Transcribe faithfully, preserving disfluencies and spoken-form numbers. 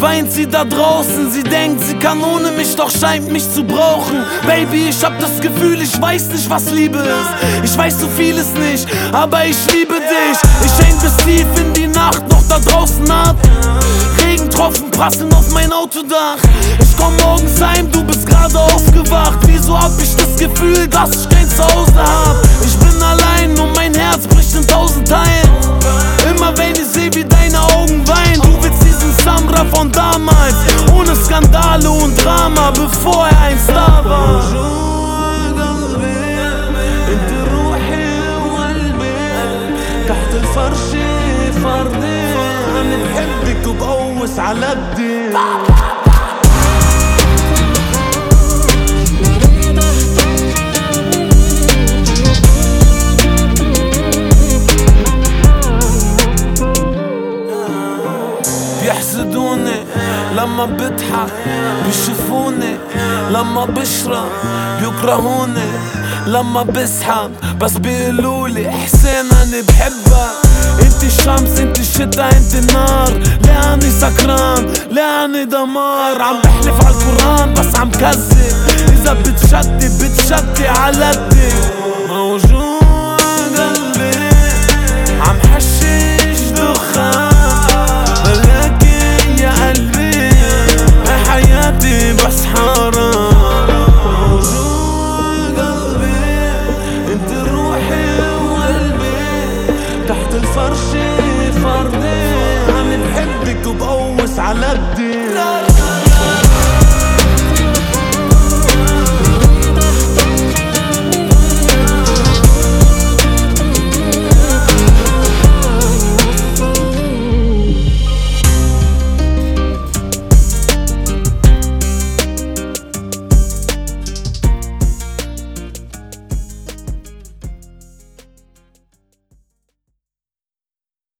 weint sie da draußen, sie denkt, sie kann ohne mich, doch scheint mich zu brauchen. Baby, ich hab das Gefühl, ich weiß nicht, was Liebe ist. Ich weiß so vieles nicht, aber ich liebe dich. Ich häng bis tief in die Nacht noch da draußen ab. Regentropfen prasseln auf mein Autodach. Ich komm morgens heim, du bist gerade aufgewacht. Wieso hab ich das Gefühl, dass ich kein Zuhause hab? Ich bin allein und mein Herz bricht in tausend Teilen. Immer wenn ich seh, wie deine Augen weinen. Du willst diesen Samra von damals, ohne Skandale und Drama, bevor er ein Star war. تحت الفرش فردين أنا بحبك وبقوس على الدين. بيحسدوني لما بضحك، بيشوفوني لما بشرب، بيكرهوني لما بسحب، بس بيقولولي حسين أنا بحبك. انت الشمس انت الشتا انت النار، لاني سكران لاني دمار. عم بحلف عالقرآن بس عم كذب، اذا بتشتي بتشتي على الدين.